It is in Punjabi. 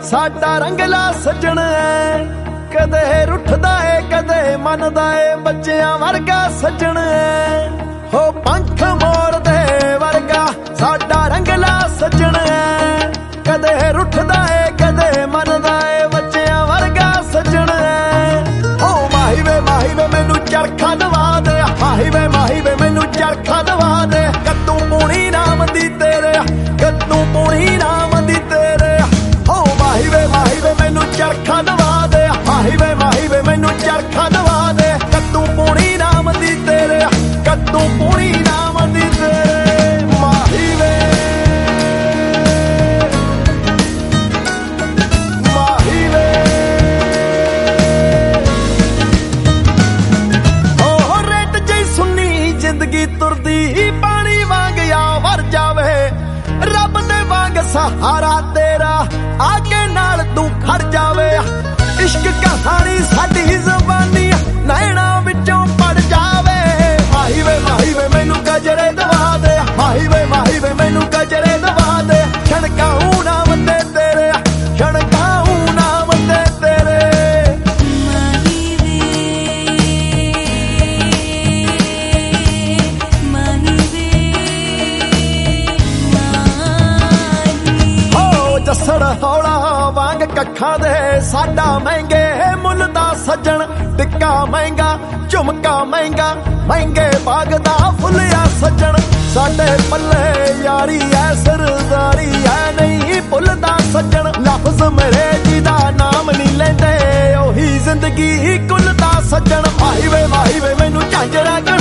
ਸਾਡਾ ਰੰਗਲਾ ਸੱਜਣ ਐ, ਕਦੇ ਰੁੱਠਦਾ ਏ ਕਦੇ ਮੰਨਦਾ ਏ, ਬੱਚਿਆਂ ਵਰਗਾ ਸੱਜਣ ਐ। ਹੋ ਪੰਖ ਮੋਰਦੇ ਵਰਗਾ ਸਾਡਾ ਰੰਗਲਾ ਸੱਜਣ ਐ, ਕਦੇ ਰੁੱਠਦਾ ਏ ਕਦੇ ਮੰਨਦਾ ਏ, ਬੱਚਿਆਂ ਵਰਗਾ ਸੱਜਣ ਐ। ਹੋ ਮਾਹੀ ਵੇ ਮੈਨੂੰ ਚਰਖਾ ਦਵਾ ਦੇ, ਮਾਹੀ ਵੇ ਮੈਨੂੰ ਚਰਖਾ ਦਵਾ ਦੇ, ਕੱਦੂ ਪੂਣੀ ਨਾਮ ਦੀ ਤੇਰੇ, ਕੱਦੂ ਪੂਣੀ ਨਾਮ ਦੀ ਤੇਰੇ। ਹੋ ਮਾਹੀ ਵੇ ਮੈਨੂੰ ਚਰਖਾ ਦਵਾ ਦੇ, ਮਾਹੀ ਵੇ ਮੈਨੂੰ ਚਰਖਾ ਦਵਾ ਦੇ, ਕੱਦੂ ਪੂਣੀ ਨਾਮ ਦੀ ਤੇਰੇ, ਕੱਦੂ ਪੂਣੀ ਨਾਮ ਦੀ ਤੇਰੇ। ਮਾਹੀ ਵੇ ਜ਼ਿੰਦਗੀ ਤੁਰਦੀ ਪਾਣੀ ਵਾਂਗ ਆ ਵਰ ਜਾਵੇ, ਰੱਬ ਦੇ ਵਾਂਗ ਸਹਾਰਾ ਤੇਰਾ ਆ ਕੇ ਨਾਲ ਤੂੰ ਖੜ ਜਾਵੇ। ਇਸ਼ਕ ਕਹਾਣੀ ਸਾਡੀ ਜ਼ਬਾਨੀ ਨੈਣਾ ਵਿੱਚੋਂ ਪੜ ਜਾਵੇ। ਮਾਹੀ ਵੇ ਮੈਨੂੰ ਗਜਰੇ ਦਵਾ ਦੇ, ਮਾਹੀ ਵੇ ਮੈਨੂੰ ਗਜਰੇ ਦਵਾ ਦੇ, ਛਣਕਾਉ ਨਾਮ ਤੇ ਤੇਰੇ, ਛਣਕਾਉ ਨਾਮ ਤੇ ਤੇਰੇ। ਜੱਸੜ ਹੌਲਾ ਵਾਂਗ ਕੱਖਾਂ ਦੇ ਸਾਡਾ ਮਹਿੰਗੇ ਮੁੱਲ ਦਾ ਸੱਜਣ, ਟਿੱਕਾ ਮਹਿੰਗਾ ਝੁਮਕਾ ਮਹਿੰਗਾ, ਮਹਿੰਗੇ ਬਾਗ ਦਾ ਫੁੱਲਿਆ ਸੱਜਣ। ਸਾਡੇ ਪੱਲੇ ਯਾਰੀ ਐ ਸਰਦਾਰੀ ਐ ਨਹੀਂ ਭੁੱਲਦਾ ਸੱਜਣ, ਲਫ਼ਜ਼ ਮੇਰੇ ਜੀ ਦਾ ਨਾਮ ਨਹੀਂ ਲੈਂਦੇ, ਉਹੀ ਜ਼ਿੰਦਗੀ ਕੁੱਲ ਦਾ ਸੱਜਣ। ਮਾਹੀ ਵੇ ਮੈਨੂੰ ਝਾਂਜਰਾ